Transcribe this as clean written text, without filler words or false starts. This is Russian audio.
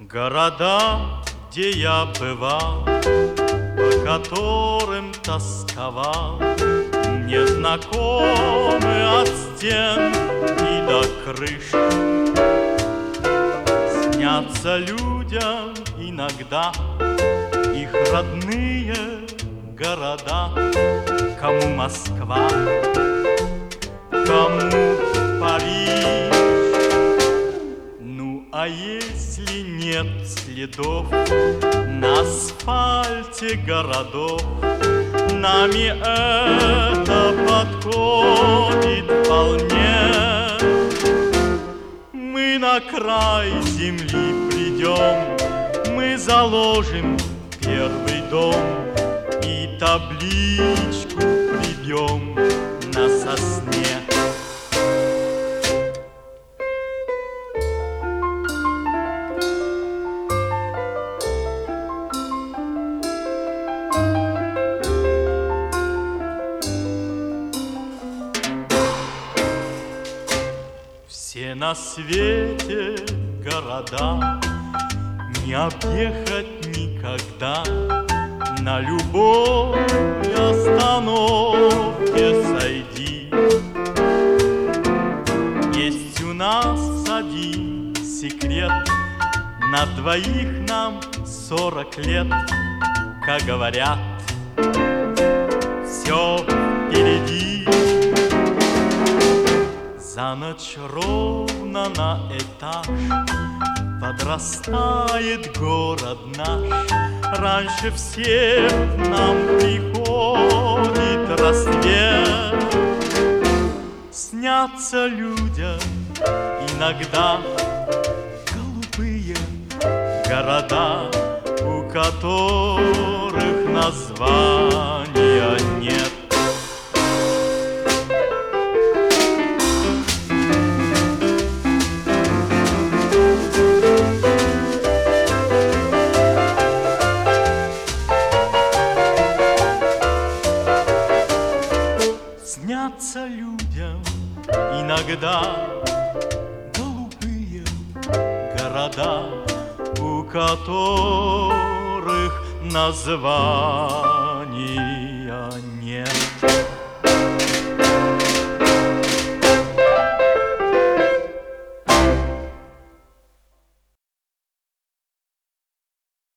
Города, где я бывал, по которым тосковал, мне знакомы от стен и до крыш. Снятся людям иногда их родные города, кому Москва, кому Париж. Ну, а если нет следов на асфальте городов, нами это подходит вполне. Мы на край земли придем, мы заложим первый дом и табличку прибьем на сосне. Все на свете города не объехать никогда, на любой остановке сойди. Есть у нас один секрет, на двоих нам 40 лет, как говорят, все впереди. За ночь ровно на этаж подрастает город наш. Раньше всех нам приходит рассвет. Снятся людям иногда голубые города, у которых названия нет. Снятся людям иногда голубые города, у которых названий